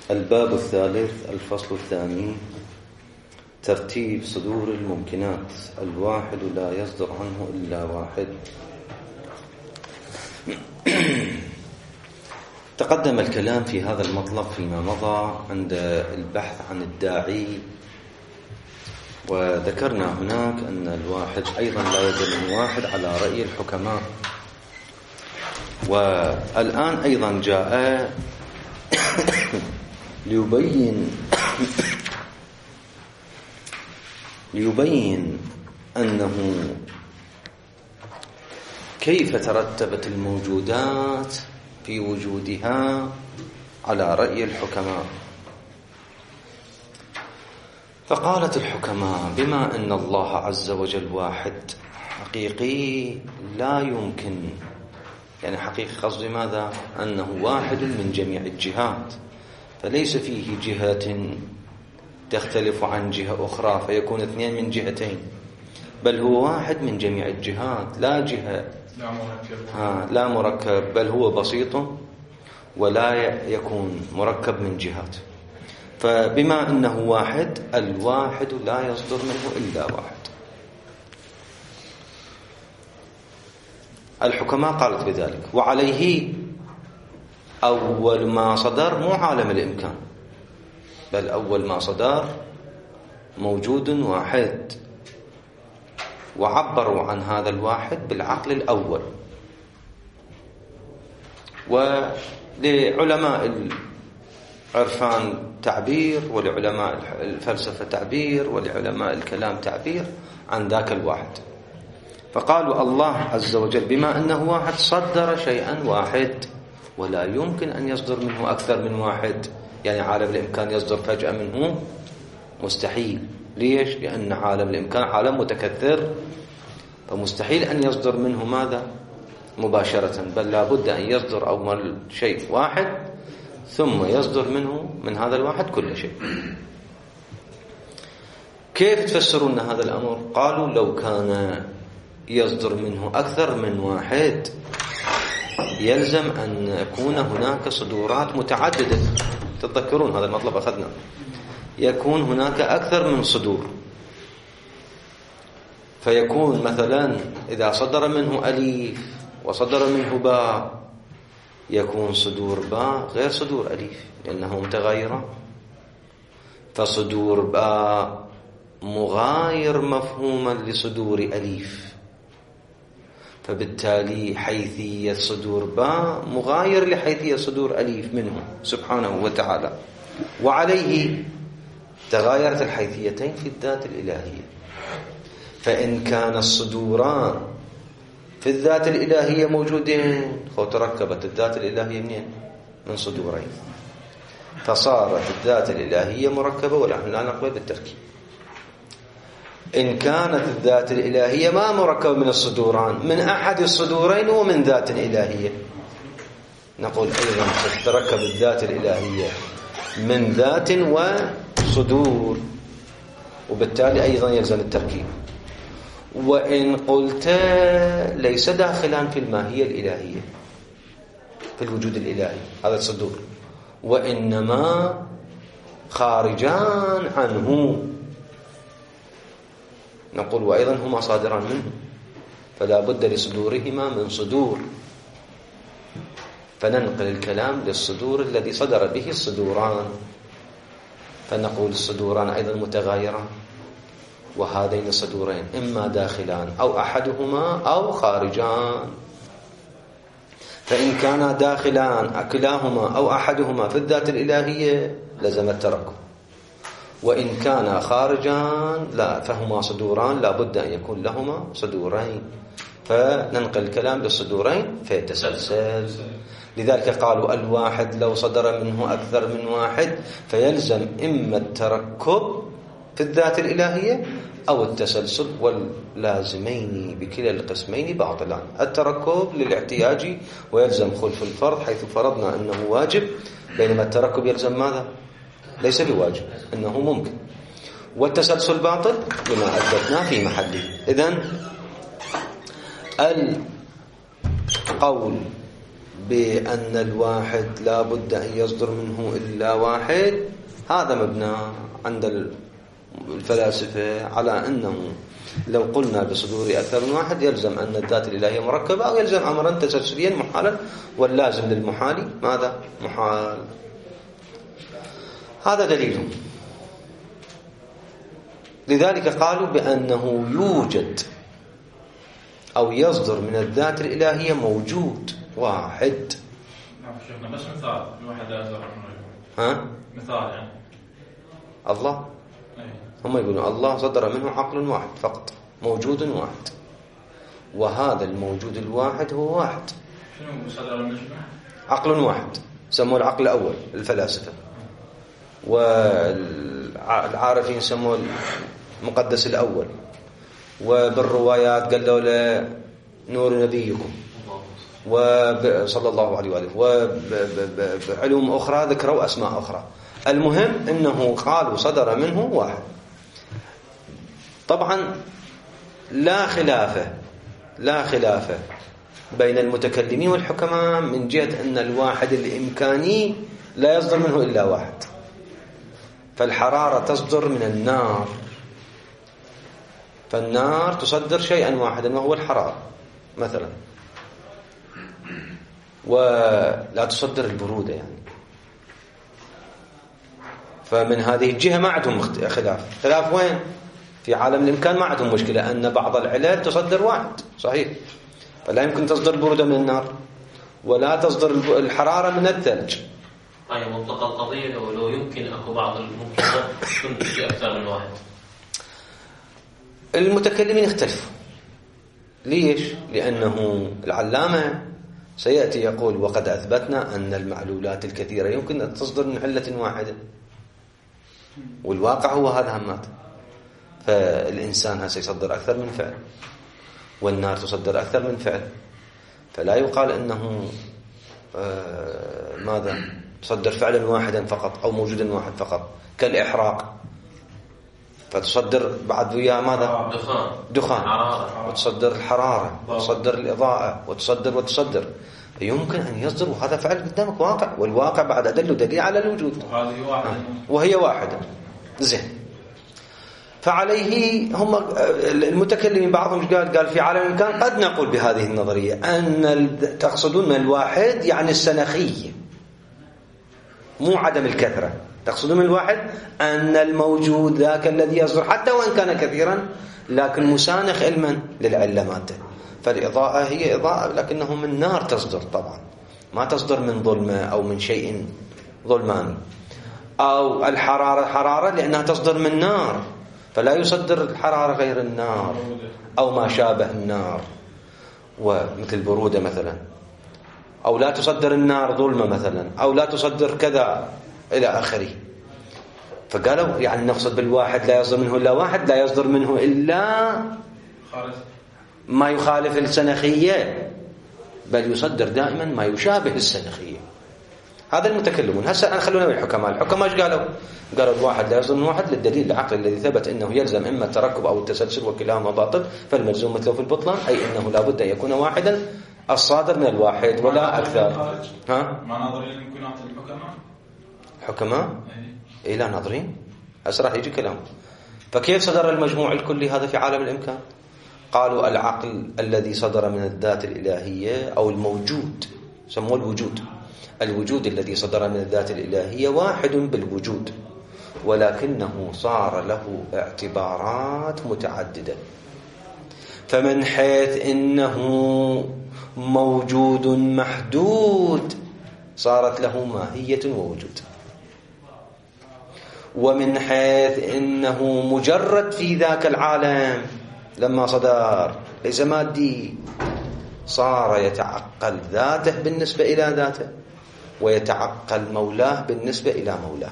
الباب الثالث الفصل الثاني ترتيب صدور الممكنات. الواحد لا يصدر عنه إلا واحد. تقدم الكلام في هذا المطلب فيما مضى عند البحث عن الداعي، وذكرنا هناك أن الواحد أيضا لا يصدر من واحد على رأي الحكماء. والآن أيضا جاء ليبين أنه كيف ترتبت الموجودات في وجودها على رأي الحكماء. فقالت الحكماء بما أن الله عز وجل واحد حقيقي لا يمكن، يعني حقيقي قصدي ماذا؟ أنه واحد من جميع الجهات، فليس فيه جهة تختلف عن جهة أخرى فيكون اثنين من جهتين، بل هو واحد من جميع الجهات، لا جهة لا مركب، بل هو بسيط ولا يكون مركب من جهات. فبما أنه واحد، الواحد لا يصدر منه إلا واحد. الحكماء قالت بذلك، وعليه أول ما صدر مو عالم الإمكان، بل أول ما صدر موجود واحد، وعبروا عن هذا الواحد بالعقل الأول. ولعلماء العرفان تعبير، ولعلماء الفلسفة تعبير، ولعلماء الكلام تعبير عن ذاك الواحد. فقالوا الله عز وجل بما أنه واحد صدر شيئا واحد، ولا يمكن أن يصدر منه أكثر من واحد، يعني عالم الإمكان يصدر فجأة منه مستحيل. ليش؟ لأن عالم الإمكان عالم متكثر، فمستحيل أن يصدر منه ماذا؟ مباشرة، بل لا بد أن يصدر أول شيء واحد ثم يصدر منه من هذا الواحد كل شيء. كيف تفسرون هذا الأمر؟ قالوا لو كان يصدر منه أكثر من واحد يلزم أن يكون هناك صدورات متعددة. تتذكرون هذا المطلب أخذنا، يكون هناك أكثر من صدور، فيكون مثلا إذا صدر منه أليف وصدر منه باء، يكون صدور باء غير صدور أليف لأنه متغيرة، فصدور باء مغاير مفهوما لصدور أليف، فبالتالي حيثية صدور باء مغاير لحيثية صدور أليف منه سبحانه وتعالى. وعليه تغايرت الحيثيتين في الذات الإلهية. فإن كان الصدوران في الذات الإلهية موجودين، تركبت الذات الإلهية منين؟ من صدورين، فصارت الذات الإلهية مركبة ونحن لا نقبل بالتركيب. إن كانت الذات الإلهية ما مركبة من الصدوران، من أحد الصدورين ومن ذات إلهية، نقول أيضا تتركب الذات الإلهية من ذات وصدور، وبالتالي أيضا يلزم التركيب. وإن قلت ليس داخلا في الماهية الإلهية، في الوجود الإلهي هذا الصدور، وإنما خارجان عنه، نقول وأيضا هما صادران منه، فلا بد لصدورهما من صدور، فننقل الكلام للصدور الذي صدر به الصدوران، فنقول الصدوران أيضا متغايران، وهذين الصدورين إما داخلان أو أحدهما أو خارجان. فإن كانا داخلان كلاهما أو أحدهما في الذات الإلهية لزم التركب، وإن كانا خارجان لا، فهما صدوران لا بد أن يكون لهما صدورين، فننقل الكلام للصدورين فيتسلسل. لذلك قالوا الواحد لو صدر منه أكثر من واحد فيلزم إما التركب في الذات الإلهية أو التسلسل، واللازمين بكلا القسمين باطلان. التركب للاحتياج ويلزم خلف الفرض حيث فرضنا أنه واجب، بينما التركب يلزم ماذا؟ ليس بواجب، إنه ممكن. والتسلسل باطل لما أثبتناه في محله. إذن القول بأن الواحد لا بد أن يصدر منه إلا واحد، هذا مبنى عند الفلاسفة على أنه لو قلنا بصدور أكثر من واحد يلزم أن الذات الإلهية مركبة، أو يلزم أمرا تسلسليا محالا، واللازم للمحال ماذا؟ محال. هذا دليلهم. لذلك قالوا بأنه يوجد أو يصدر من الذات الإلهية موجود واحد. شيخنا بس مثال الواحد يصدر مثال يعني الله، هم يقولون الله صدر منه عقل واحد فقط، موجود واحد، وهذا الموجود الواحد هو واحد. شنو صدر منه؟ عقل واحد، سموه العقل الأول الفلاسفة، والعارفين سموه المقدس الأول، وبالروايات قالوا له نور نبيكم، وصلى الله عليه وآله، وبعلوم أخرى ذكروا أسماء أخرى. المهم أنه قالوا صدر منه واحد. طبعا لا خلاف بين المتكلمين والحكماء من جهة أن الواحد الإمكاني لا يصدر منه إلا واحد. فالحرارة تصدر من النار، فالنار تصدر شيئا واحدا وهو الحرارة مثلا، ولا تصدر البرودة يعني. فمن هذه الجهة ما عندهم خلاف وين؟ في عالم الإمكان ما عندهم مشكلة أن بعض العلل تصدر واحد صحيح، فلا يمكن تصدر البرودة من النار ولا تصدر الحرارة من الثلج. أي منطقة القضية لو يمكن أكو بعض الممكنات تنتج أكثر من واحد. المتكلمين اختلفوا. ليش؟ لأنه العلامة سيأتي يقول وقد أثبتنا أن المعلولات الكثيرة يمكن أن تصدر من علة واحدة، والواقع هو هذا همات. فالإنسان سيصدر أكثر من فعل، والنار تصدر أكثر من فعل، فلا يقال أنه ماذا تصدر فعلا واحدا فقط أو موجودا واحد فقط، كالإحراق فتصدر بعد وياه ماذا؟ دخان، وتصدر الحرارة، وتصدر الإضاءة، وتصدر. يمكن أن يصدر، وهذا فعل قدامك واقع، والواقع بعد أدل دليل على الوجود، وهي واحدة. زين. فعليه هم المتكلمين بعضهم قال في عالم الإمكان قد نقول بهذه النظرية أن تقصدون من الواحد يعني السنخية مو عدم الكثرة، تقصدون من الواحد أن الموجود ذاك الذي يصدر حتى وإن كان كثيرا لكن مسانخ علما للعلة مادة. فالإضاءة هي إضاءة لكنه من نار تصدر، طبعا ما تصدر من ظلمة أو من شيء ظلماني. أو الحرارة حرارة لأنها تصدر من نار، فلا يصدر الحرارة غير النار أو ما شابه النار، ومثل البرودة مثلا. أو لا تصدر النار ظلمة مثلا، أو لا تصدر كذا إلى آخره. فقالوا يعني نقصد بالواحد لا يصدر منه إلا واحد، لا يصدر منه إلا ما يخالف السنخية، بل يصدر دائما ما يشابه السنخية. هذا المتكلمون. هسه خلونا بالحكماء. الحكماء ايش قالوا؟ قالوا الواحد لا يصدر من واحد للدليل العقل الذي ثبت انه يلزم اما التركب او التسلسل وكلاهما باطل، فالملزوم مثله في البطلان، اي انه لا بد ان يكون واحدا الصادر من الواحد ولا اكثر. ما ناظرين الممكنات الحكماء؟ حكماء؟ اي لا ناظرين. هسه راح يجي كلام. فكيف صدر المجموع الكلي هذا في عالم الامكان؟ قالوا العقل الذي صدر من الذات الالهيه او الموجود، سموه الوجود الذي صدر من الذات الإلهية واحد بالوجود، ولكنه صار له اعتبارات متعددة. فمن حيث إنه موجود محدود صارت له ماهية ووجود، ومن حيث إنه مجرد في ذاك العالم لما صدر ليس مادي صار يتعقل ذاته بالنسبة إلى ذاته، ويتعقل مولاه بالنسبة إلى مولاه.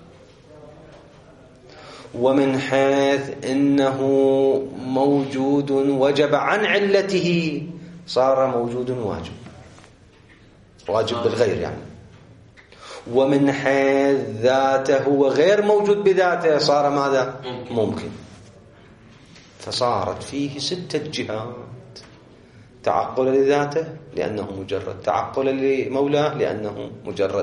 ومن حيث إنه موجود وجب عن علته صار موجود واجب بالغير يعني. ومن حيث ذاته هو غير موجود بذاته صار ماذا؟ ممكن. فصارت فيه 6 جهات تعقلا لذاته لأنه مجرد، تعقلا لمولاه لأنه مجرد،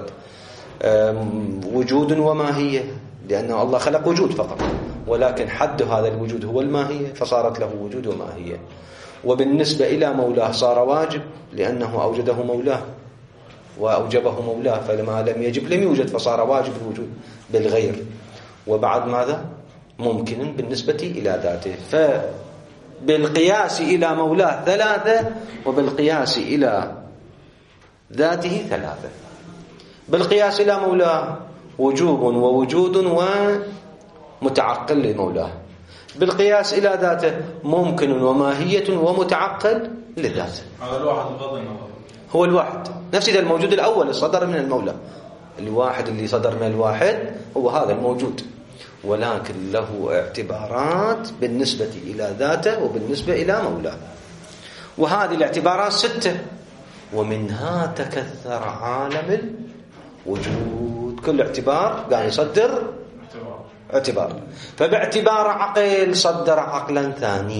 وجود وماهية لأنه الله خلق وجود فقط، ولكن حد هذا الوجود هو الماهية فصارت له وجود وماهية. وبالنسبة إلى مولاه صار واجب لأنه أوجده مولاه وأوجبه مولاه، فلما لم يجب لم يوجد فصار واجب الوجود بالغير. وبعد ماذا؟ ممكن بالنسبة إلى ذاته. فبالقياس إلى مولاه ثلاثة، وبالقياس إلى ذاته ثلاثة. بالقياس إلى مولاه وجوب ووجود ومتعقل لمولاه، بالقياس إلى ذاته ممكن وماهية ومتعقل لذاته. هذا الواحد بغض هو الواحد نفس ذا الموجود الأول اللي صدر من المولى، الواحد اللي صدر من الواحد هو هذا الموجود، ولكن له اعتبارات بالنسبة إلى ذاته وبالنسبة إلى مولاه. وهذه الاعتبارات 6، ومنها تكثر عالم الوجود. كل اعتبار قاعد يصدر اعتبار. فباعتبار عقل صدر عقلا ثاني،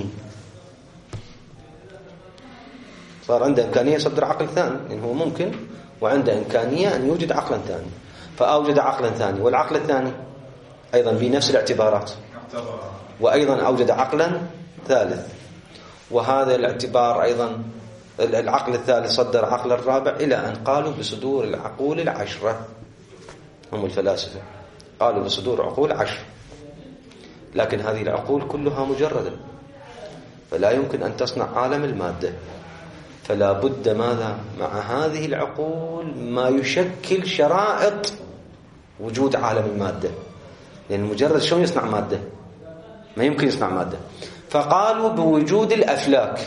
صار عنده إمكانية يصدر عقل ثاني، يعني هو ممكن وعنده إمكانية أن يوجد عقلا ثاني، فأوجد عقلا ثاني. والعقل الثاني أيضا بنفس الاعتبارات، وأيضا أوجد عقلا ثالث. وهذا الاعتبار أيضا العقل الثالث صدر عقل الرابع، إلى أن قالوا بصدور العقول 10. هم الفلاسفة قالوا بصدور عقول 10، لكن هذه العقول كلها مجردة، فلا يمكن أن تصنع عالم المادة. فلا بد ماذا مع هذه العقول ما يشكل شرائط وجود عالم المادة، لأن المجرد شلون يصنع مادة؟ ما يمكن يصنع مادة. فقالوا بوجود الأفلاك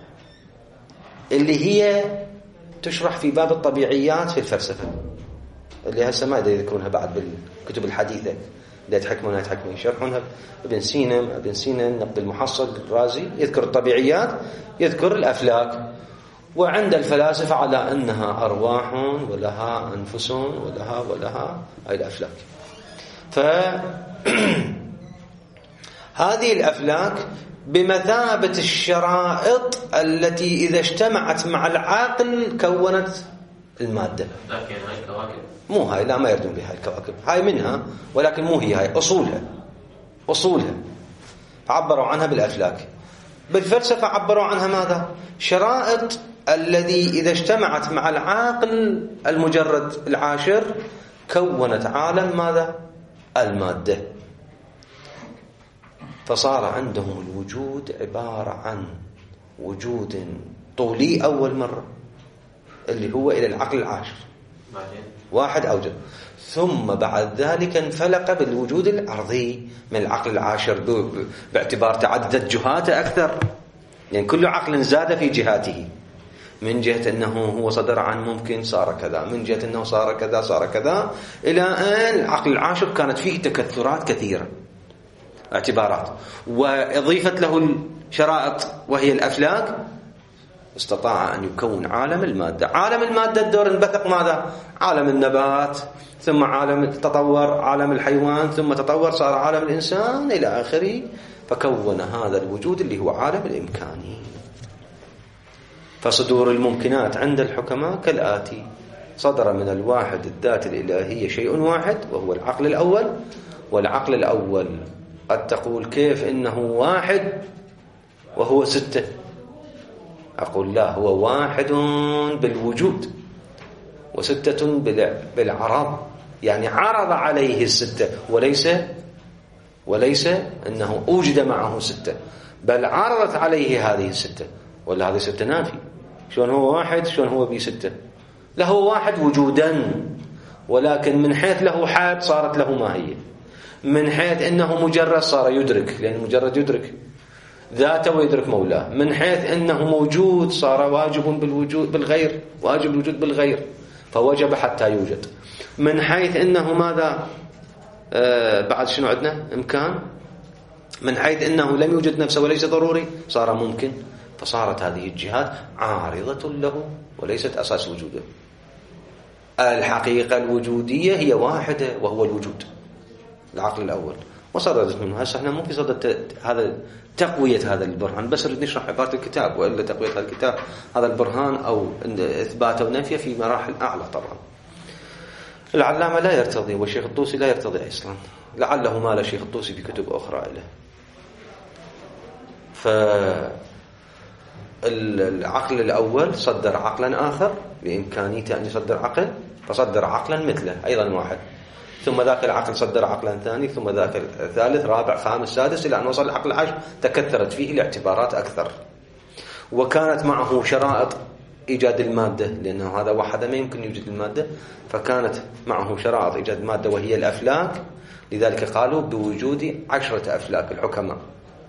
اللي هي تشرح في باب الطبيعيات في الفلسفة، اللي هسه ما يذكرونها بعد بالكتب الحديثة اللي يتحكمونها يشرحونها. ابن سينا نقد المحصل الرازي يذكر الطبيعيات، يذكر الأفلاك. وعند الفلاسفة على أنها أرواح ولها أنفس ولها هاي الأفلاك. هذه الأفلاك بمثابة الشرائط التي إذا اجتمعت مع العقل كونت المادة. لكن هاي الكواكب مو هاي، لا ما يردون بها الكواكب، هاي منها ولكن مو هي هاي أصولها عبروا عنها بالأفلاك. بالفلسفة عبروا عنها ماذا؟ شرائط الذي إذا اجتمعت مع العاقل المجرد العاشر كونت عالم ماذا؟ المادة. فصار عندهم الوجود عبارة عن وجود طولي أول مرة اللي هو إلى العقل العاشر، واحد أوجد، ثم بعد ذلك انفلق بالوجود الأرضي من العقل العاشر باعتبار تعددت جهاته أكثر، يعني كل عقل زاد في جهاته، من جهة أنه هو صدر عن ممكن صار كذا، من جهة أنه صار كذا صار كذا، إلى أن العقل العاشر كانت فيه تكثرات كثيرة اعتبارات، وأضيفت له الشرائط وهي الأفلاك، استطاع أن يكون عالم المادة. عالم المادة الدور انبثق ماذا؟ عالم النبات، ثم عالم التطور، عالم الحيوان، ثم تطور صار عالم الإنسان إلى آخره، فكون هذا الوجود اللي هو عالم الإمكاني. فصدور الممكنات عند الحكماء كالآتي: صدر من الواحد الذات الإلهية شيء واحد وهو العقل الأول، والعقل الأول قد تقول كيف إنه واحد وهو 6؟ أقول لا، هو واحد بالوجود و6 بالعرض، يعني عرض عليه 6 وليس أنه أوجد معه 6، بل عرضت عليه هذه 6. ولا هذه 6 نافي، شلون هو واحد شلون هو ب6؟ له واحد وجودا، ولكن من حيث له حد صارت له ماهية، من حيث أنه مجرد صار يدرك، لأن مجرد يدرك ذاته ويدرك مولاه، من حيث أنه موجود صار واجب بالوجود بالغير، واجب الوجود بالغير فوجب حتى يوجد، من حيث أنه ماذا بعد شنو عندنا إمكان، من حيث أنه لم يوجد نفسه وليس ضروري صار ممكن، فصارت هذه الجهات عارضة له وليست أساس وجوده. الحقيقة الوجودية هي واحدة وهو الوجود، العقل الأول، وصدرت منه. هسه احنا مو في صدد هذا تقوية هذا البرهان، بس نريد نشرح عبارة الكتاب، وإلا تقوية هذا الكتاب هذا البرهان أو إثباته ونفيه في مراحل أعلى. طبعا العلامة لا يرتضي، والشيخ الطوسي لا يرتضي أصلا، لعله مال الشيخ الطوسي في كتب أخرى له. فالعقل الأول صدر عقلا آخر بإمكانيته أن يصدر عقل، فصدر عقلا مثله أيضا واحد، ثم ذاك العقل صدر عقلا ثاني، ثم ذاك الثالث رابع خامس سادس، إلى أن وصل العقل العاشر. تكثرت فيه الاعتبارات أكثر، وكانت معه شرائط إيجاد المادة، لأنه هذا وحده ما يمكن يوجد المادة، فكانت معه شرائط إيجاد المادة وهي الأفلاك. لذلك قالوا بوجود 10 أفلاك الحكماء.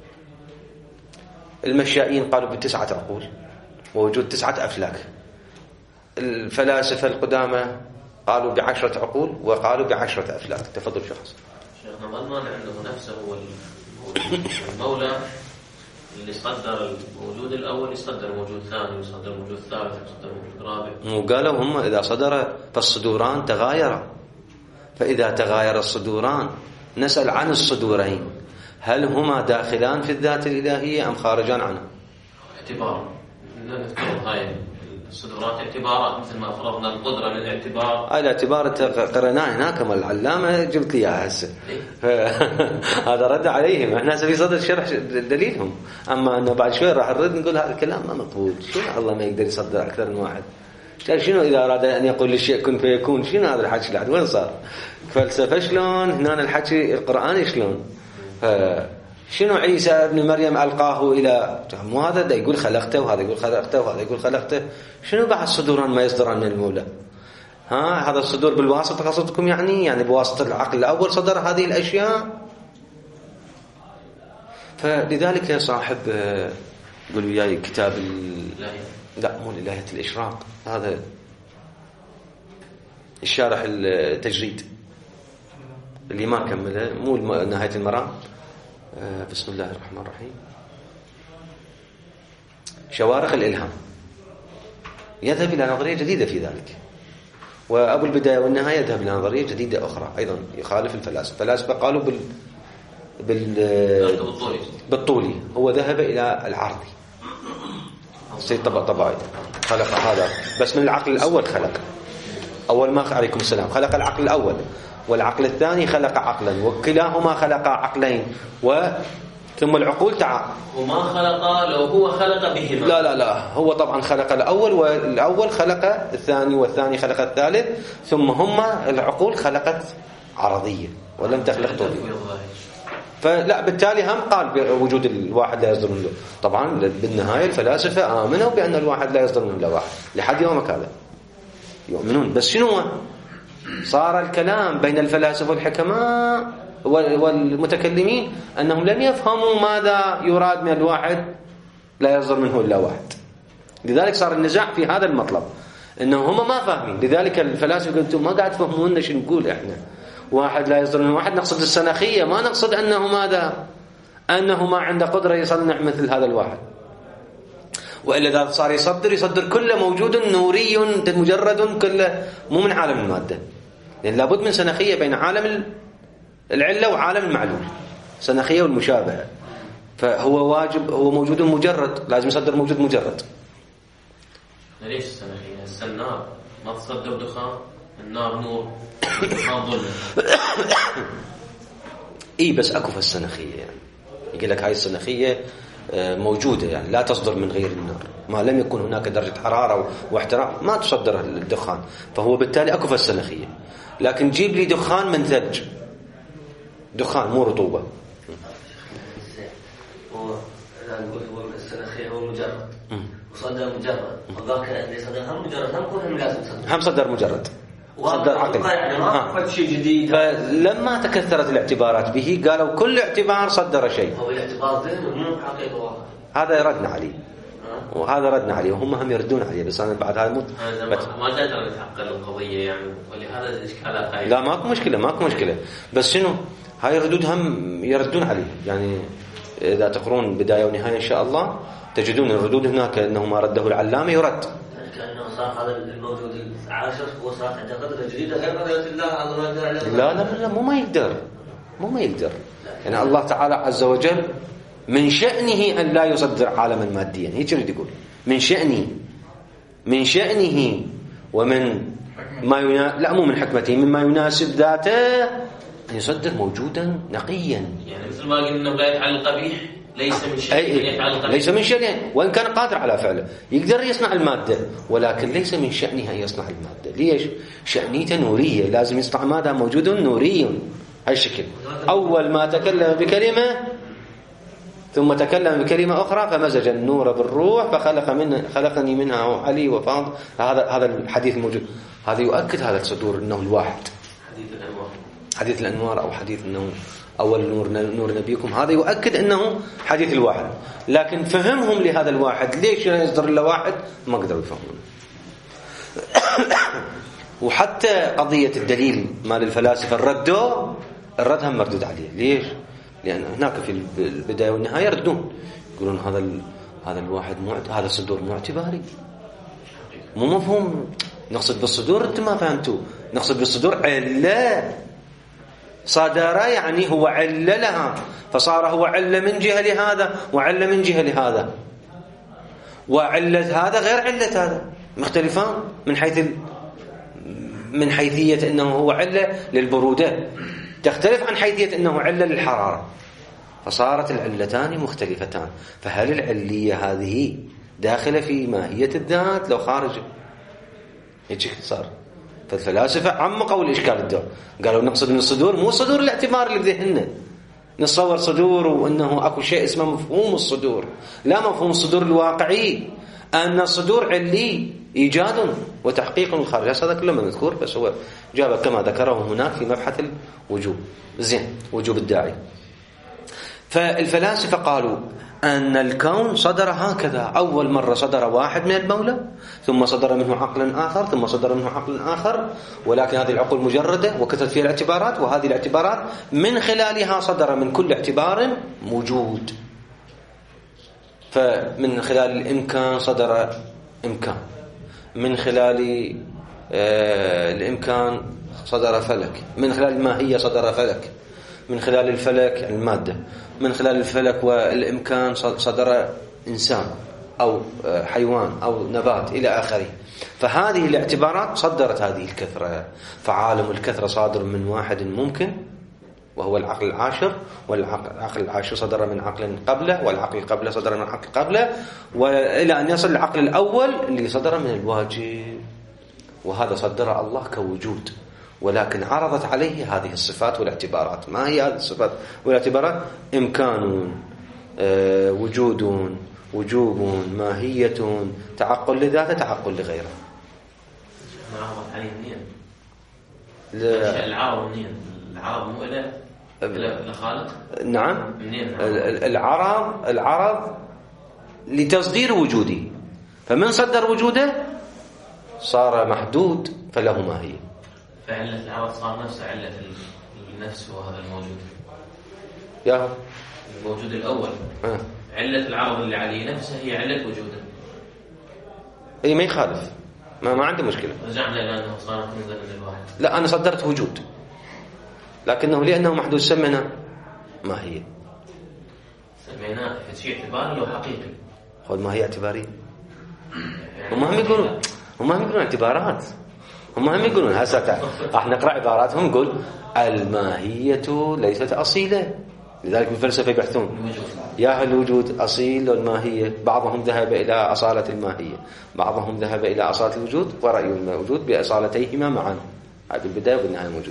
المشائين قالوا ب9 عقول ووجود 9 أفلاك. الفلاسفة القدامى قالوا ب10 عقول وقالوا ب10 أفلاك. تفضل شخص. شيخنا ما المانع عنده نفسه هو المولى اللي صدر الموجود الأول يصدر موجود ثاني، يصدر موجود ثالث، يصدر موجود رابع. مو قالوا هم إذا صدر فالصدوران تغايرا، فإذا تغاير الصدوران نسأل عن الصدورين هل هما داخلان في الذات الإلهية أم خارجان عنها؟ اعتبار. لا نذكر هاي الصدورات اعتبارات، مثل ما فرضنا القدرة للاعتبار. الاعتبار قرناه هناك مال العلامة جبت لي اياها هسه. هذا رد عليهم، احنا في صدد شرح دليلهم. اما انه بعد شوي راح نرد نقول هذا الكلام ما مقبول. شنو الله ما يقدر يصدر اكثر من واحد؟ شنو اذا اراد ان يقول للشيء كن فيكون؟ شنو هذا الحكي لحد وين صار؟ فلسفه شلون؟ هنا الحكي القرآني شلون؟ شنو عيسى ابن مريم ألقاه إلى، مو هذا ده يقول خلقته وهذا يقول خلقته وهذا يقول خلقته. شنو بعد الصدوران ما يصدران من المولى؟ هذا الصدور بالواسطة قصدكم؟ يعني بواسطة العقل الأول صدر هذه الأشياء. فلذلك يا صاحب قولوا وياي كتاب لا مو الإلهية الإشراق، هذا الشارح التجريد اللي ما كمله، مو نهاية المرام. بسم الله الرحمن الرحيم. شوارق الإلهام يذهب إلى نظرية جديدة في ذلك، وأبو البداية والنهاية يذهب إلى نظرية جديدة أخرى أيضا يخالف الفلاسفة. الفلاسفة قالوا بالطولي، هو ذهب إلى العرضي. سيد طبعي خلق هذا بس من العقل الأول، خلق أول ما عليكم السلام خلق العقل الأول، والعقل الثاني خلق عقلا، وكلاهما خلق عقلين، ثم العقول وما خلق لو هو خلق بهما. لا هو طبعا خلق الأول، والأول خلق الثاني، والثاني خلق الثالث، ثم هما العقول خلقت عرضية ولم تخلق طولية. فلا بالتالي هم قال بوجود الواحد لا يصدر منه. طبعا بالنهاية الفلاسفة آمنوا بأن الواحد لا يصدر منه إلا واحد لحد يومك هذا يؤمنون. بس شنو صار الكلام بين الفلاسفة والحكماء والمتكلمين أنهم لم يفهموا ماذا يراد من الواحد لا يصدر منه إلا واحد. لذلك صار النزاع في هذا المطلب، أنهم هم ما فاهمين. لذلك الفلاسفة قالوا أنتم ما قاعد تفهمون شو نقول إحنا، واحد لا يصدر منه واحد، نقصد السنخية، ما نقصد أنه ماذا، أنه ما عنده قدرة يصنع مثل هذا الواحد. وإلا إذا صار يصدر كله موجود نوري مجرد، كله مو من عالم المادة، لأن لابد من سنخية بين عالم العلة وعالم المعلول، سنخية والمشابهة. فهو واجب، هو موجود مجرد، لازم يصدر موجود مجرد. ليش السنخية؟ السنار ما تصدر دخان، النار نور، الدخان ظلم. بس أكو في السنخية، يعني يقول لك هاي السنخية موجودة، يعني لا تصدر من غير النار، ما لم يكن هناك درجة حرارة واحتراق ما تصدر الدخان، فهو بالتالي أكو في السنخية. لكن جيب لي دخان من ثلج، دخان مو رطوبة. هو السنخية هو مجرد وصدر مجرد، وذاك اللي صدر هم مجرد، هم كلهم لازم يصدر، هم صدر مجرد، صدر عقل. يعني ما في شيء جديد. فلما تكثرت الاعتبارات به قالوا كل اعتبار صدر شيء. هو الاعتبار ذهن مو حقيقة واحد. هذا ردنا عليه، وهذا ردنا عليه، وهم هم يردون عليه. بس أنا بعد هذا ما قدر يتعقل القضية يعني، ولهذا الإشكالات هاي. لا ماكو مشكلة. بس شنو هاي الردود هم يردون عليه. يعني إذا تقرون بداية ونهاية إن شاء الله تجدون الردود هناك، أنه ما رده العلامة يرد. كأنه صار هذا الموجود العاشر هو صار عنده قدرة جديدة غير قدرة الله عز وجل. لا مو ما يقدر. ما يقدر. يعني الله تعالى عز وجل من شأنه أن لا يصدر عالما ماديا، هيك يريد يقول من شأنه ومن ما لا مو من حكمته، مما يناسب ذاته أن يصدر موجودا نقيا. يعني مثل ما قلنا لا يفعل القبيح، ليس من شأنه أن يفعل القبيح، ليس من شأنه، وإن كان قادر على فعله يقدر يصنع المادة، ولكن ليس من شأنه أن يصنع المادة. ليش؟ شأنيته نورية، لازم يصنع مادة موجود نوري هالشكل. أول ما تكلم بكلمة ثم تكلم بكلمة أخرى فمزج النور بالروح خلقني منها علي وفاضل. هذا الحديث الموجود، هذا يؤكد هذا الصدور أنه الواحد. حديث الأنوار أو حديث أنه أول نور نبيكم، هذا يؤكد أنه حديث الواحد. لكن فهمهم لهذا الواحد ليش يصدر إلا واحد ما قدروا يفهمون. وحتى قضية الدليل مال الفلاسفة الرد هم مردود عليه. ليش؟ لأن هناك في البداية والنهاية يردون، يقولون هذا الواحد هذا الصدور مو اعتباري، مو مفهوم. نقصد بالصدور أنتم ما فهمتوا، نقصد بالصدور علة صدر، يعني هو علة لها، فصار هو علة من جهة لهذا وعلة من جهة لهذا، وعلة هذا غير علة هذا، مختلفان من حيثية أنه هو علة للبرودة، تختلف عن حيثية أنه علة للحرارة، فصارت العلتان مختلفتان. فهل العلية هذه داخلة في ماهية الذات لو خارجة؟ هيك صار. فالفلاسفة عمقوا الإشكال الدور، قالوا نقصد من الصدور مو صدور الاعتبار اللي بذهننا، نتصور صدور وأنه أكو شيء اسمه مفهوم الصدور، لا، مفهوم الصدور الواقعي أن الصدور علي إيجاد وتحقيق الخارج. هذا كله مذكور، بس هو جاب كما ذكره هناك في مبحث الوجوب. زين، وجوب الداعي. فالفلاسفة قالوا أن الكون صدر هكذا، أول مرة صدر واحد من المولى، ثم صدر منه عقل آخر، ثم صدر منه عقل آخر، ولكن هذه العقول مجردة وكثرت فيها الاعتبارات، وهذه الاعتبارات من خلالها صدر من كل اعتبار موجود. فمن خلال الإمكان صدر إمكان، من خلال الإمكان صدر فلك، من خلال الماهية صدر فلك، من خلال الفلك المادة، من خلال الفلك والإمكان صدر إنسان أو حيوان أو نبات إلى آخره. فهذه الاعتبارات صدرت هذه الكثرة. فعالم الكثرة صادر من واحد ممكن وهو العقل العاشر، والعقل العاشر صدر من عقل قبله، والعقل قبله صدر من عقل قبله، وإلى أن يصل العقل الأول اللي صدر من الواجب، وهذا صدر الله كوجود، ولكن عرضت عليه هذه الصفات والاعتبارات. ما هي هذه الصفات والاعتبارات؟ إمكان، وجود، وجوب، ماهية، تعقل لذاته، تعقل لغيره. عرضت عليه منين؟ العرض منين؟ العرض مو إلى خالق؟ نعم، منين؟ العرض لتصدير وجودي، فمن صدر وجوده صار محدود فله ماهية. فعلة العرض صار نفسه علة النفس، وهذا الموجود يا الموجود الأول. علة العرض اللي عليه نفسه هي علة وجوده. أي ما يخالف، ما عندي مشكلة. رجعنا إلى أنه صار كنزا من الواحد. لا، أنا صدرت وجود، لكنه لأنه محدود سمينا ماهية. سميناه في شيء اعتباري وحقيقي. خذ ماهية اعتبارية. هم يقولون اعتبارات، هم يقولون هسه راح نقرأ عباراتهم. نقول الماهية ليست أصيلة، لذلك بالفلسفة يبحثون يا هل الوجود أصيل والماهية. بعضهم ذهب إلى أصالة الماهية، بعضهم ذهب إلى أصالة الوجود، ورأي الموجود بأصالتيهما معا، هذه البداية والنهاية موجود.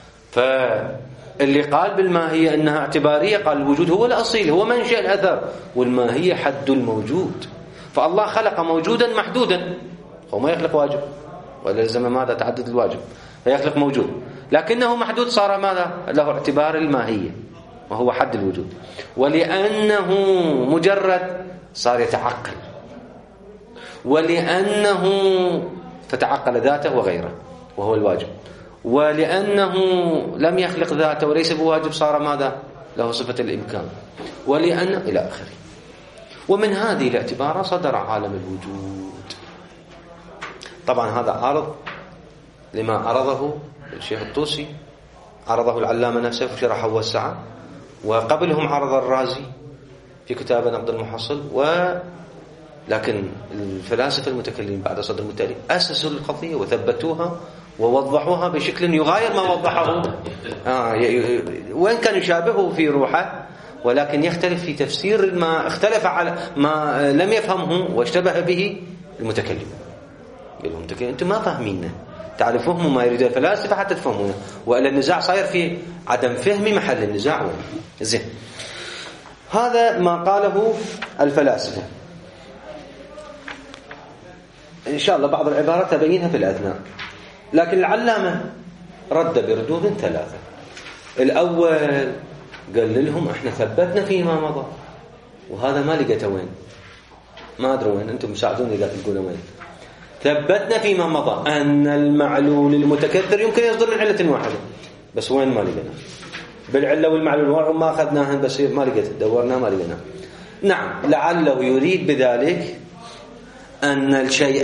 فاللي قال بالماهية أنها اعتبارية قال الوجود هو الأصيل، هو منشأ الأثر، والماهية حد الموجود. فالله خلق موجودا محدودا، هو ما يخلق واجب، ولا لزم ماذا؟ تعدد الواجب، فيخلق موجود لكنه محدود، صار ماذا؟ له اعتبار الماهية وهو حد الوجود. ولأنه مجرد صار يتعقل، ولأنه فتعقل ذاته وغيره وهو الواجب، ولأنه لم يخلق ذاته وليس بواجب صار ماذا؟ له صفة الإمكان، ولأن إلى آخره. ومن هذه الاعتبارات صدر عالم الوجود. طبعا هذا عارض لما عرضه الشيخ الطوسي عرضه العلامة نفسه في شرحه وسعة، وقبلهم عرض الرازي في كتاب نقد المحصل. لكن الفلاسفة المتكلمين بعد صدر المتألف أسسوا القضية وثبتوها ووضحوها بشكل يغاير ما وضحه، وإن كان يشابهه في روحه، ولكن يختلف في تفسير ما اختلف على ما لم يفهمه واشتبه به المتكلم. يقول لهم أنتم ما فاهمينه، تعالوا فهموا ما يريد الفلاسفة حتى تفهمونه، وإلا النزاع صاير في عدم فهم محل النزاع. زين، هذا ما قاله الفلاسفة. إن شاء الله بعض العبارات تبينها في الأثناء، لكن العلامة رد بردود 3. الأول قال لهم احنا ثبتنا فيما مضى، وهذا ما لقيته وين، ما أدري وين، أنتم مساعدوني إذا تقولون وين. ثبتنا فيما مضى أن المعلول المتكثر يمكن يصدر من علة واحدة، بس وين ما لقينا بالعلة والمعلول ما أخذناهن، بس ما لقيت، دورنا ما لقينا. نعم، لعله يريد بذلك أن الشيء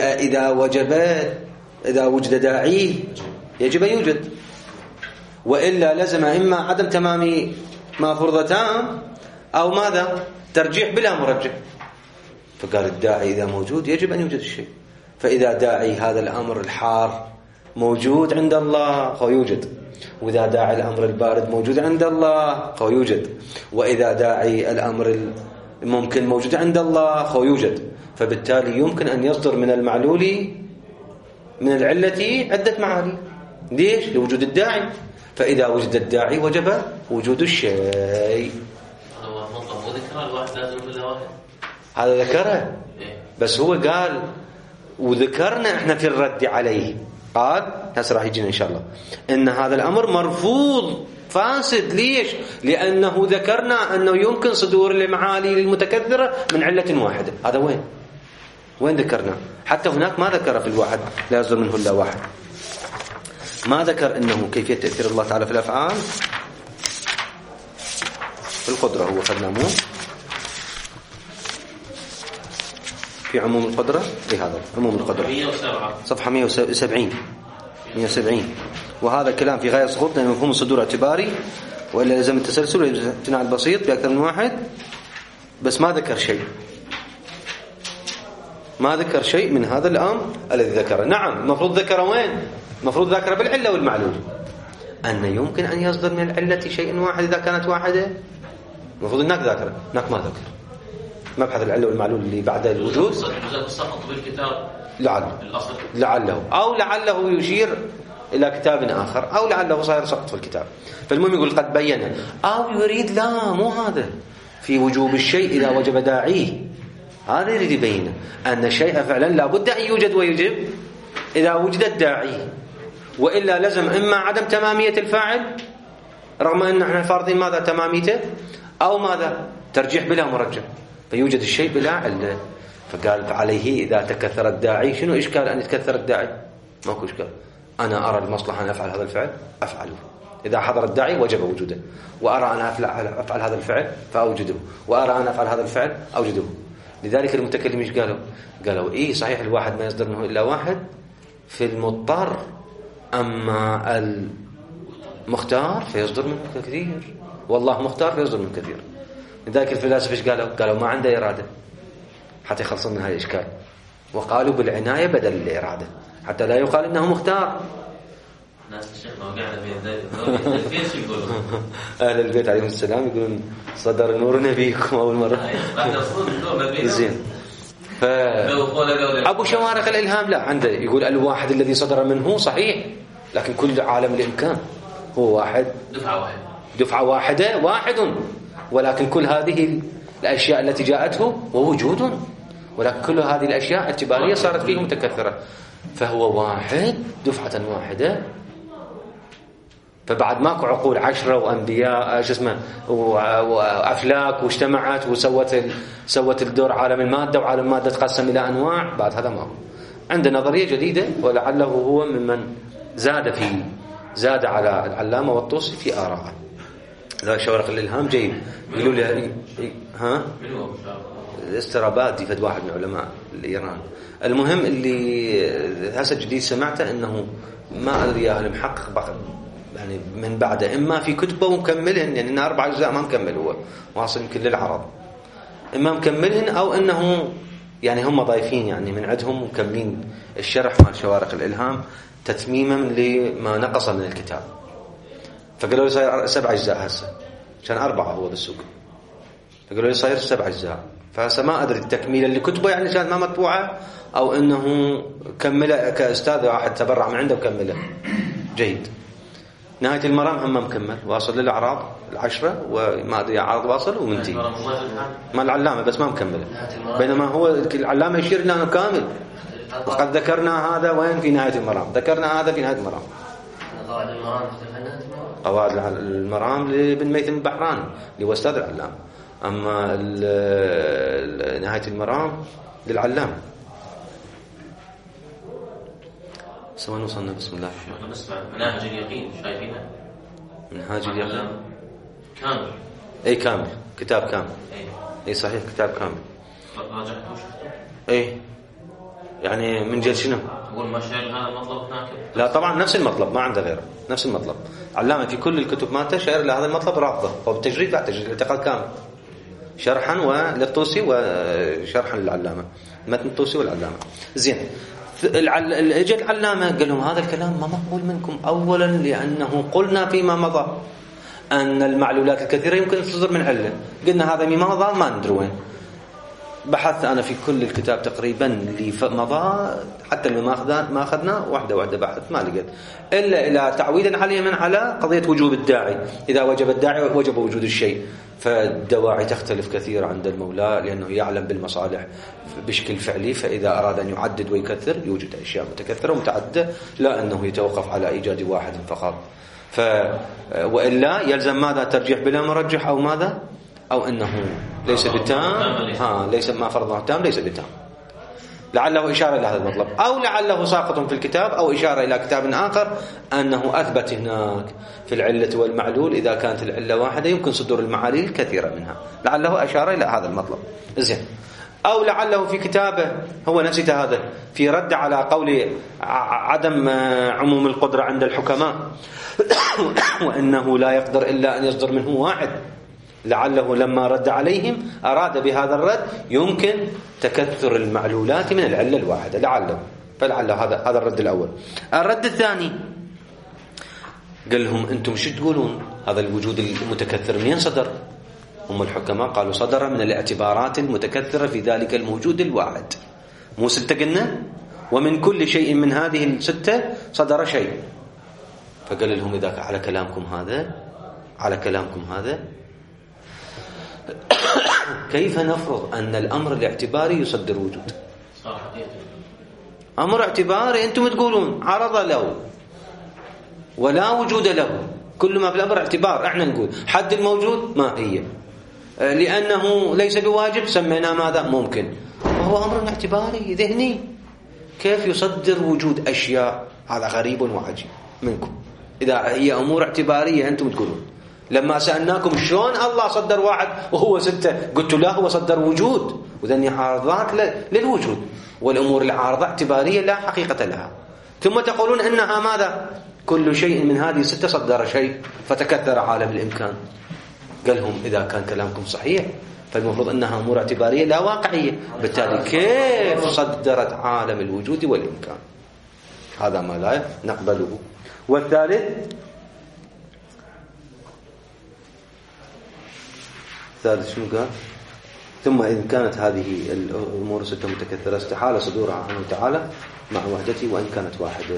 إذا وجد داعيه يجب أن يوجد، وإلا لزم إما عدم تمام ما فرضتان أو ماذا، ترجيح بلا مرجح. فقال الداعي إذا موجود يجب أن يوجد الشيء، فإذا داعي هذا الأمر الحار موجود عند الله فهو يوجد، وإذا داعي الأمر البارد موجود عند الله فهو يوجد، وإذا داعي الأمر الممكن موجود عند الله فهو يوجد. فبالتالي يمكن أن يصدر من المعلول من العلة عدة معاني. ليش؟ لوجود الداعي، فإذا وجد الداعي وجب وجود الشيء. هذا ذكره، بس هو قال وذكرنا احنا في الرد عليه، قال هسه راح يجينا إن شاء الله إن هذا الأمر مرفوض فاسد. ليش؟ لأنه ذكرنا أنه يمكن صدور المعالي المتكثرة من علة واحدة. هذا وين ذكرنا؟ حتى هناك ما ذكر في الواحد لا يصدر منه إلا واحد، ما ذكر أنه كيفية تأثير الله تعالى في الأفعال في القدرة. هو خدنا مو في عموم القدرة، لهذا عموم القدرة صفحة 170. وهذا الكلام في غاية سقوط، لأن مفهوم الصدور اعتباري، وإلا لازم التسلسل والامتناع البسيط بأكثر من واحد. بس ما ذكر شيء من هذا الأمر الذي ذكره. نعم، المفروض ذكر وين؟ المفروض ذكر بالعلة والمعلول، أن يمكن أن يصدر من العلة شيء واحد إذا كانت واحدة. المفروض هناك ذاكر، هناك ما ذكر. مبحث العلة والمعلول اللي بعد الوجود سقط بالكتاب لعله أو لعله يشير إلى كتاب آخر، أو لعله صاير سقط في الكتاب. فالمهم يقول قد بينا، أو يريد لا مو هذا في وجوب الشيء إذا وجب داعيه. هذا يريد يبينه أن الشيء فعلا لابد أن يوجد ويجب إذا وجد الداعي، وإلا لزم إما عدم تمامية الفاعل رغم أن احنا فارضين ماذا تماميته، أو ماذا ترجيح بلا مرجح، فيوجد الشيء بلا علة. فقال عليه إذا تكثر الداعي. شنو إشكال أن يتكثر الداعي؟ ماكو إشكال، أنا أرى المصلحة أن أفعل هذا الفعل أفعله، إذا حضر الداعي وجب وجوده، وأرى أن أفعل هذا الفعل فأوجده، وأرى أن أفعل هذا الفعل أوجده. لذلك المتكلم إيش قالوا إيه صحيح الواحد ما يصدر منه إلا واحد في المضطر، أما المختار فيصدر منه كثير، والله مختار فيصدر منه كثير. لذلك الفلاسفة إيش قالوا ما عنده إرادة حتى يخلصون من هذا الإشكال، وقالوا بالعناية بدل الإرادة حتى لا يقال إنه مختار. ناس الشيخ وقعنا بين الفيس يقولون أهل البيت عليهم السلام يقولون صدر نور نبيكم أول مرة. زين. أبو شوارق الإلهام لا عنده يقول الواحد الذي صدر منه صحيح، لكن كل عالم الإمكان هو واحد، دفعة واحدة واحد، ولكن كل هذه الأشياء التي جاءته ووجود، ولكن كل هذه الأشياء اعتبارية صارت فيه متكثرة، فهو واحد دفعة واحدة. فبعد ماكو عقول 10 وأنبياء وأفلاك واجتمعت وسوت الدور عالم المادة، وعالم المادة تقسم إلى أنواع. بعد هذا ماكو. عنده نظرية جديدة، ولعله هو ممن زاد على العلامة والطوسي في آراءه. ذا شورق الإلهام جيد. يقولوا لي استرابادي فد واحد من علماء الإيران. المهم اللي هسه جديد سمعته انه ما ادري هل محقق يعني من بعده، إما في كتبه ومكملهن، يعني إن 4 أجزاء ما مكمل هو واصل يمكن للعرب، إما مكملهن أو إنه يعني هم ضايفين يعني من عندهم ومكملين الشرح مال شوارق الإلهام تتميما لما نقص من الكتاب. فقالوا لي صاير 7 أجزاء هسه، كان 4 هو بالسوق، فقالوا لي صاير 7 أجزاء. فهسه ما أدري التكميل اللي كتبه يعني كانت ما مطبوعة أو إنه كمله كأستاذ واحد تبرع من عنده وكمله. جيد. نهاية المرام هم مكمل واصل للأعراض 10 وما أدري أعراض واصل ومنتهي ما العلامة بس ما مكمله، بينما هو العلامة يشير لنا كامل. وقد ذكرنا هذا وين في نهاية المرام، ذكرنا هذا في نهاية المرام. قواعد المرام لابن ميثم البحراني اللي هو أستاذ العلامة، أما نهاية المرام للعلامة. سواء وصلنا بسم الله الرحمن الرحيم. مناهج اليقين شايفينها؟ منهاج اليقين كامل. أي كامل، كتاب كامل. أي صحيح كتاب كامل. راجعتوش؟ أي يعني من جل شنو؟ تقول ما شايل هذا المطلب هناك؟ لا طبعا نفس المطلب ما عنده غيره، نفس المطلب. علامة في كل الكتب مالته شاير لهذا المطلب رافضه، وبالتجريد لا تجريد الاعتقاد كامل شرحا للطوسي وشرحا للعلامة، متن الطوسي والعلامة. زين. اجى العلامة قال لهم هذا الكلام ما مقبول منكم، أولا لأنه قلنا فيما مضى أن المعلولات الكثيرة يمكن تصدر من علة، قلنا هذا مما مضى ما ندري وين. بحثت أنا في كل الكتاب تقريبا اللي مضى حتى اللي ما أخذنا واحدة بحث ما لقيت إلا إلى تعويدا عليه من على قضية وجوب الداعي. إذا وجب الداعي وجب وجود الشيء، فالدواعي تختلف كثير عند المولى لأنه يعلم بالمصالح بشكل فعلي، فإذا أراد أن يعدد ويكثر يوجد أشياء متكثرة ومتعددة، لا أنه يتوقف على إيجاد واحد فقط. وإلا يلزم ماذا؟ ترجيح بلا مرجح أو ماذا؟ أو أنه ليس بتام، ليس ما فرضه تام ليس بتام، لعله إشارة إلى هذا المطلب، أو لعله ساقط في الكتاب، أو إشارة إلى كتاب آخر أنه أثبت هناك في العلة والمعلول إذا كانت العلة واحدة يمكن صدور المعاليل كثيرة منها، لعله أشار إلى هذا المطلب. زين. أو لعله في كتابه هو نسيت هذا في رد على قول عدم عموم القدرة عند الحكماء وأنه لا يقدر إلا أن يصدر منه واحد، لعله لما رد عليهم أراد بهذا الرد يمكن تكثر المعلولات من العلة الواحدة، لعله. فلعله هذا الرد الأول. الرد الثاني قال لهم أنتم شو تقولون؟ هذا الوجود المتكثر منين صدر؟ هم الحكماء قالوا صدر من الاعتبارات المتكثرة في ذلك الموجود الواحد. مو 6 قلنا؟ ومن كل شيء من هذه 6 صدر شيء. فقال لهم إذا على كلامكم هذا كيف نفرض أن الأمر الاعتباري يصدر وجود؟ أمر اعتباري أنتم تقولون عرض له ولا وجود له، كل ما في الأمر اعتبار. احنا نقول حد الموجود ما هي، لأنه ليس بواجب سميناه ماذا؟ ممكن. وهو أمر اعتباري ذهني، كيف يصدر وجود أشياء؟ هذا غريب وعجيب منكم. إذا هي أمور اعتبارية أنتم تقولون. لما سألناكم شلون الله صدر واحد وهو 6، قلت لا هو صدر وجود، وذني عارضات للوجود، والأمور العارضة اعتبارية لا حقيقة لها. ثم تقولون إنها ماذا؟ كل شيء من هذه 6 صدر شيء فتكثر عالم الإمكان. قال لهم إذا كان كلامكم صحيح فالمفروض أنها أمور اعتبارية لا واقعية، بالتالي كيف صدرت عالم الوجود والإمكان؟ هذا ما لا نقبله. والثالث شنو قال؟ ثم إن كانت هذه الأمور 6 متكثرة استحال صدورها عنه تعالى مع وحدته وإن كانت واحدة.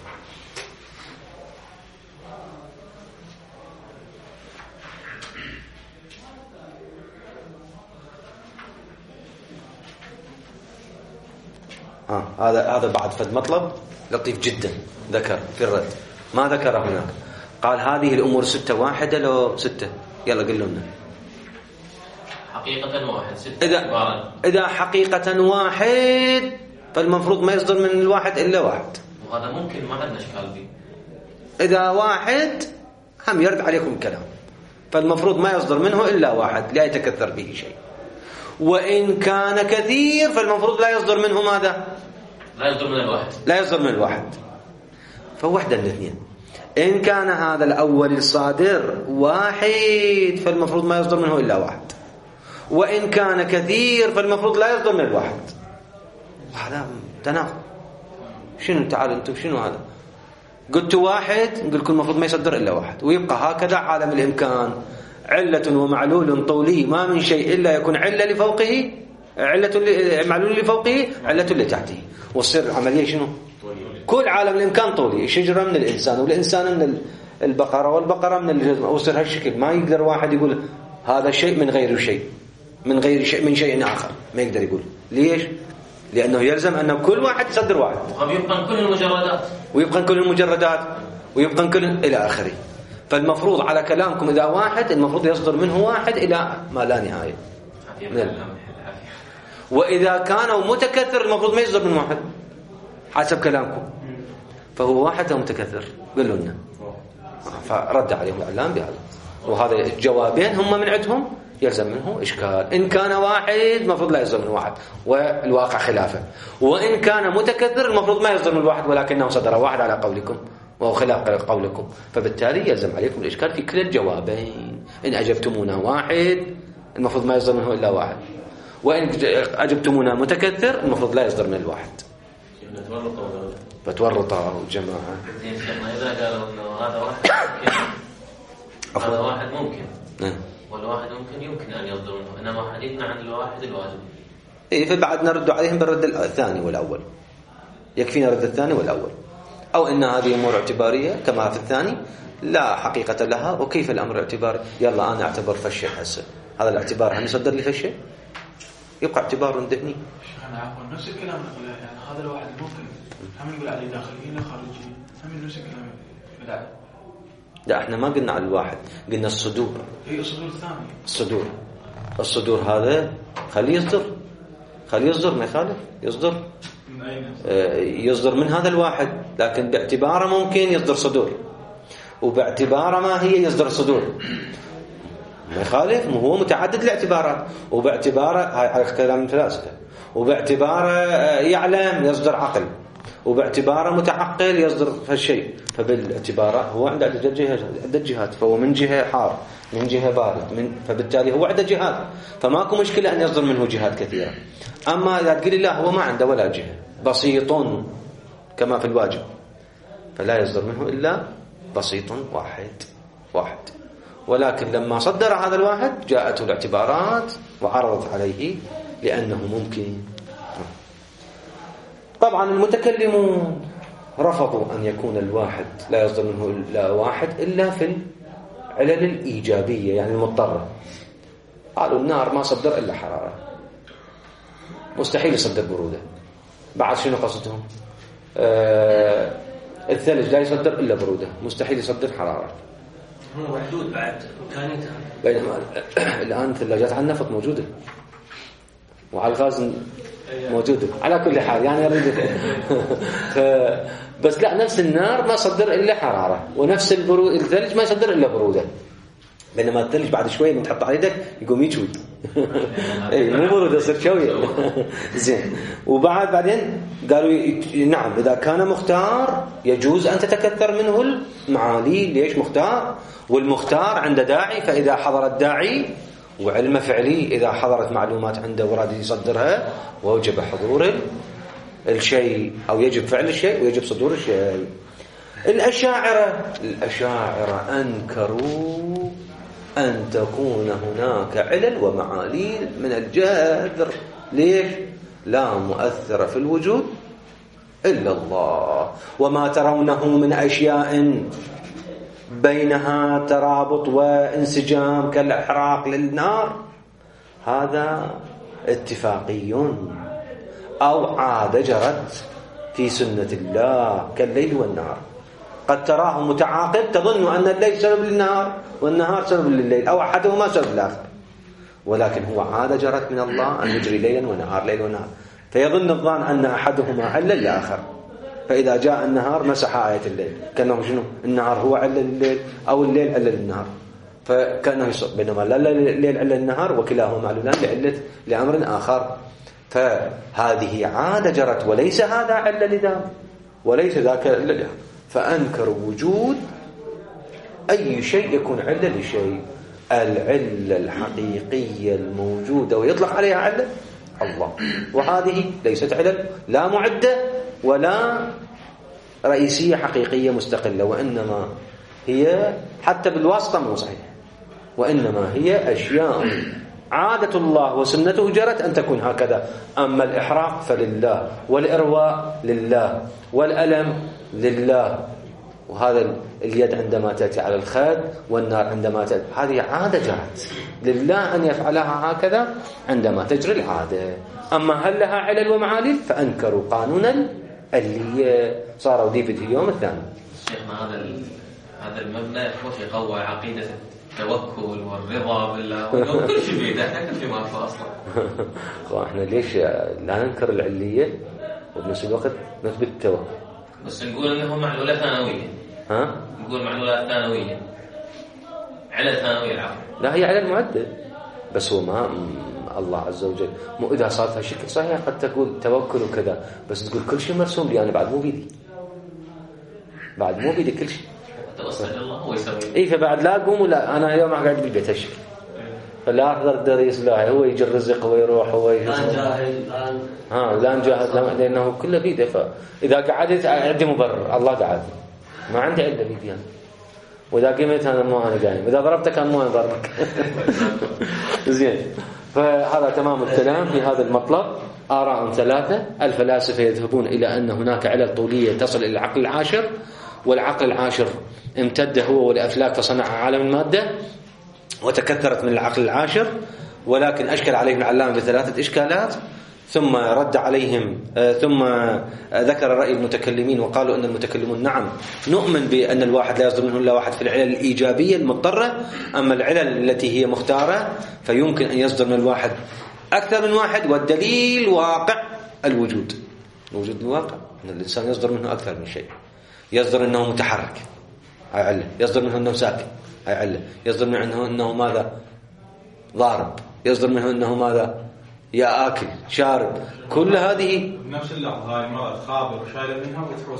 هذا بعد فد مطلب لطيف جدا ذكر في الرد، ما ذكر هناك. قال هذه الأمور 6 واحدة لو 6، يلا قل لنا حقيقة واحد 6. إذا حقيقة واحد فالمفروض ما يصدر من الواحد إلا واحد، وهذا ممكن ما عندنا إشكال به. إذا واحد هم يرد عليكم الكلام، فالمفروض ما يصدر منه إلا واحد لا يتكثر به شيء. وإن كان كثير فالمفروض لا يصدر منه ماذا؟ لا يصدر من الواحد. لا يصدر من الواحد، فوحدة الاثنين. إن كان هذا الأول الصادر واحد فالمفروض ما يصدر منه إلا واحد، وإن كان كثير فالمفروض لا يصدر من الواحد. هذا تناقض. شنو تعالوا أنتم شنو هذا؟ قلت واحد نقول لكم المفروض ما يصدر إلا واحد، ويبقى هكذا عالم الإمكان علة ومعلول طولي ما من شيء إلا يكون علة لفوقه معلول لفوقه علة لتحته، والصير العملية شنو؟ كل عالم الإمكان طولي، الشجرة من الإنسان والإنسان من البقرة والبقرة من الجزم، وصير هالشكل. ما يقدر واحد يقول هذا شيء من غير شيء من شيء آخر، ما يقدر يقول. ليش؟ لأنه يلزم أن كل واحد يصدر واحد، ويبقى كل المجردات ويبقى كل إلى آخره. فالمفروض على كلامكم إذا واحد المفروض يصدر منه واحد إلى ما لا نهاية. وإذا كانوا متكثر المفروض ما يصدر من واحد حسب كلامكم، فهو واحد أو متكثر قلوا لنا. فرد عليهم الإعلام بهذا، وهذا الجوابين هم من عندهم يلزم منه إشكال. إن كان واحد المفروض لا يصدر من واحد والواقع خلافه، وإن كان متكثر المفروض ما يصدر من واحد ولكنه صدر واحد على قولكم وهو خلاف قولكم، فبالتالي يلزم عليكم الإشكال في كلا الجوابين. إن أجبتمونا واحد المفروض ما يصدر منه إلا واحد، وإن أجبتمونا متكثر المفروض لا يصدر من الواحد. فتورطوا الجماعة. إذا قالوا إنه هذا واحد ممكن هذا واحد ممكن والواحد يمكن أن يصدر منه، إنما حديثنا عن الواحد الواجب. فبعد نرد عليهم بالرد الثاني والأول، يكفينا رد الثاني والأول. أو إن هذه أمور اعتبارية كما في الثاني لا حقيقة لها، وكيف الأمر اعتباري؟ يلا أنا أعتبر فشة هسه، هذا الاعتبار هم يصدر لي فشة؟ يبقى اعتبار ذهني. أنا عفوا نفس الكلام نقوله، يعني هذا الواحد ممكن هم نقول عليه داخلي لا خارجي، هم نفس الكلام بدأ. لا احنا ما قلنا على الواحد، قلنا الصدور. هي الصدور الثاني. الصدور هذا خليه يصدر ما يخالف يصدر. من أين؟ يصدر من هذا الواحد، لكن باعتباره ممكن يصدر صدور، وباعتباره ما هي يصدر صدور ما يخالف، هو متعدد الاعتبارات. وباعتباره هاي على كلام الفلاسفة، وباعتباره يعلم يصدر عقل، وباعتباره متعقل يصدر هالشيء. فبالاعتبارات هو عنده عدة جهات، فهو من جهة حار من جهة بارد فبالتالي هو عدة جهات، فماكو مشكلة أن يصدر منه جهات كثيرة. أما إذا تقول الله هو ما عنده ولا جهة، بسيط كما في الواجب، فلا يصدر منه إلا بسيط واحد. ولكن لما صدر هذا الواحد جاءته الاعتبارات وعرضت عليه لأنه ممكن. طبعا المتكلمون رفضوا أن يكون الواحد لا يصدر منه إلا واحد إلا في العلل الإيجابية يعني المضطرة. قالوا النار ما صدر إلا حرارة، مستحيل يصدر برودة. بعد شنو قصدهم؟ الثلج لا يصدر إلا برودة، مستحيل يصدر حرارة. هو محدود بعد إمكانيته. بينما الآن ثلاجات على النفط موجودة وعلى الغاز موجودة. على كل حال يعني بس لا، نفس النار ما صدر إلا حرارة، ونفس الثلج ما يصدر إلا برودة. بينما الثلج بعد شوية من تحط على يدك يقوم يشوي مو برودة، يصير شوية زين. بعدين قالوا نعم إذا كان مختار يجوز أن تتكثر منه المعالي. ليش مختار؟ والمختار عنده داعي، فإذا حضر الداعي وعلم فعلي إذا حضرت معلومات عنده وراد يصدرها ووجب حضور الشيء أو يجب فعل الشيء ويجب صدور الشيء. الأشاعرة أنكروا أن تكون هناك علل ومعاليل من الجذر. ليش؟ لا مؤثر في الوجود إلا الله، وما ترونه من أشياء بينها ترابط وانسجام كالإحراق للنار هذا اتفاقي أو عادة جرت في سنة الله كالليل والنهار. قد تراه متعاقب تظن أن الليل سبب للنهار والنهار سبب لليل أو أحدهما سبب الآخر، ولكن هو عادة جرت من الله أن يجري ليلا ونهار ليل ونهار، فيظن الظان أن أحدهما عل للآخر، فإذا جاء النهار مسح آية الليل كأنه شنو؟ النهار هو عل لليل أو الليل عل للنهار، فكأنه يصب. بينما لا الليل عل للنهار وكلاهما معلولان لأمر آخر. فهذه عادة جرت وليس هذا عل لذاك وليس ذاك إلا فأنكروا وجود أي شيء يكون علة لشيء. العلة الحقيقية الموجودة ويطلق عليها علة الله، وهذه ليست علل لا معدة ولا رئيسية حقيقية مستقلة، وإنما هي حتى بالواسطة مو صحيح، وإنما هي أشياء عادة الله وسنته جرت أن تكون هكذا. أما الإحراق فلله، والإرواء لله، والألم لله، وهذا اليد عندما تأتي على الخد والنار عندما تأتي، هذه عادة جرت لله أن يفعلها هكذا عندما تجري العادة. أما هل لها علل ومعالل فأنكروا قانونا اللي صاروا دي في اليوم الثاني. شيخنا هذا المبنى هو يقوى عقيدة التوكل والرضا بالله وكل شيء بيده، احنا كل شيء ما في اصلا. احنا ليش لا ننكر العلية وبنفس الوقت نثبت التوكل؟ بس نقول انه معلولة ثانوية. نقول معلولات ثانوية، علة ثانوية العقل. لا، هي علة معدة، بس هو ما الله عز وجل مو إذا صارت هالشكل صحيح قد تقول توكل وكذا، بس تقول كل شيء مرسوم لي أنا بعد مو بيدي، بعد مو بيدي كل شيء. توسل الله هو يسوي. إيه، فبعد لا أقوم ولا أنا اليوم قاعد بالبيت هالشكل، فلا أحضر دريس لا هو يجي الرزق ويروح هو لا جاهل لا نجاهد لأنه كله بيده. فإذا قعدت عندي مبرر، الله قاعد ما عندي إلا بيدي أنا، وإذا قمت أنا مو أنا قايم، إذا ضربتك أنا مو أنا ضربك. زين، فهذا تمام الكلام في هذا المطلب. آراء ثلاثة. الفلاسفة يذهبون إلى أن هناك علل طولية تصل إلى العقل العاشر، والعقل العاشر امتد هو والأفلاك فصنع عالم المادة وتكثرت من العقل العاشر، ولكن أشكل عليهم العلامة بثلاثة إشكالات، ثم رد عليهم، ثم ذكر رأي المتكلمين وقالوا أن المتكلمون نعم نؤمن بأن الواحد لا يصدر منه إلا واحد في العلل الإيجابية المضطرة، أما العلل التي هي مختارة فيمكن أن يصدر من الواحد أكثر من واحد، والدليل واقع الوجود، وجود الواقع أن الإنسان يصدر منه أكثر من شيء. يصدر أنه متحرك، هاي علة. يصدر منه أنه ساكن، هاي علة. يصدر منه أنه ماذا؟ ضارب. يصدر منه أنه ماذا؟ يا آكل شارب. كل هذه نفس اللحظة، هاي المرأة خابر وشايلة منها وتحوس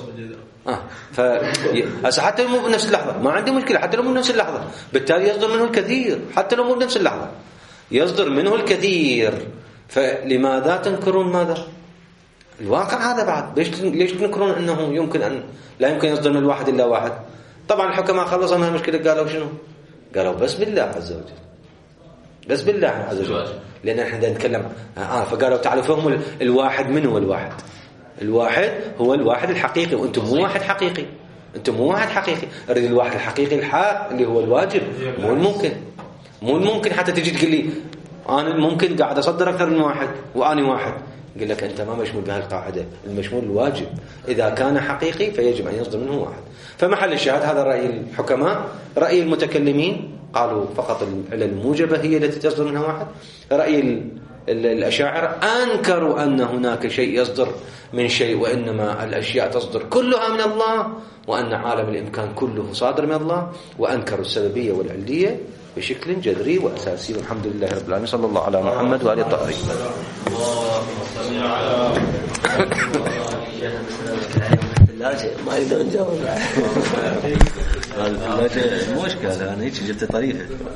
بالجدر. حتى لو مو بنفس اللحظة ما عندي مشكلة، حتى لو مو بنفس اللحظة، بالتالي يصدر منه الكثير حتى لو مو بنفس اللحظة، يصدر منه الكثير. فلماذا تنكرون ماذا؟ الواقع هذا بعد. ليش تنكرون أنه يمكن أن لا يمكن يصدر من الواحد إلا واحد؟ طبعا الحكماء خلصوا من المشكلة قالوا شنو؟ قالوا بس بالله عز وجل، بس بالله عز وجل، لأن احنا نتكلم فقالوا تعالوا فهموا الواحد. من هو الواحد؟ الواحد هو الواحد الحقيقي، وأنتم مو واحد حقيقي، أنتم مو واحد حقيقي. أريد الواحد الحقيقي الحق اللي هو الواجب، مو الممكن. مو الممكن حتى تجي تقول لي أنا ممكن قاعد أصدر أكثر من واحد وأنا واحد، قل لك أنت ما مشمول بهالقاعدة. المشمول الواجب إذا كان حقيقي فيجب أن يصدر منه واحد. فمحل الشاهد هذا رأي الحكماء. رأي المتكلمين قالوا فقط العلل الموجبة هي التي تصدر منها واحد. رأي الأشاعرة أنكروا أن هناك شيء يصدر من شيء، وإنما الأشياء تصدر كلها من الله، وأن عالم الإمكان كله صادر من الله، وأنكروا السببية والعلية بشكل جذري وأساسي. والحمد لله رب العالمين. صلى الله على محمد وآله الطاهرين. ما يقدر نجاوب. مو إشكال، أنا هيك جبت طريقة.